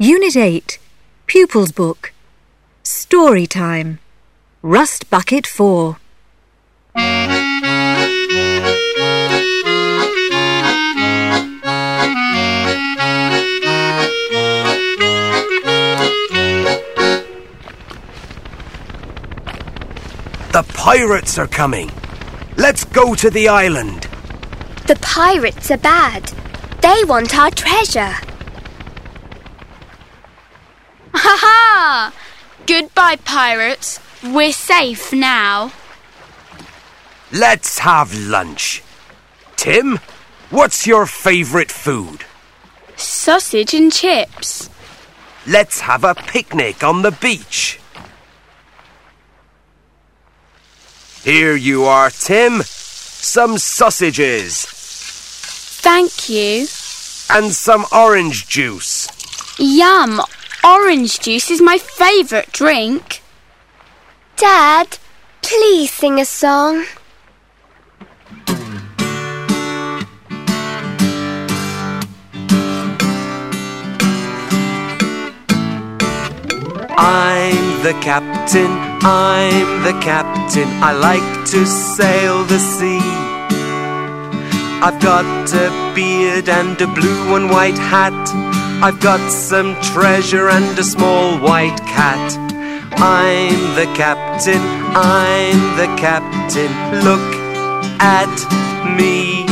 Unit 8, Pupils Book. Story Time. Rust Bucket 4. The pirates are coming. Let's go to the island. The pirates are bad. They want our treasure. Ha ha! Goodbye, pirates. We're safe now. Let's have lunch. Tim, what's your favourite food? Sausage and chips. Let's have a picnic on the beach. Here you are, Tim. Some sausages. Thank you. And some orange juice. Yum! Orange juice is my favourite drink. Dad, please sing a song. I'm the captain, I'm the captain. I like to sail the sea. I've got a beard and a blue and white hat. I've got some treasure and a small white cat. I'm the captain, I'm the captain. Look at me.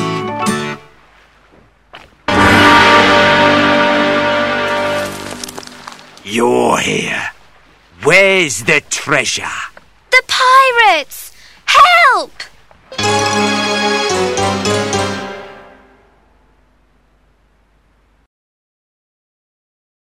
You're here. Where's the treasure? The pirates!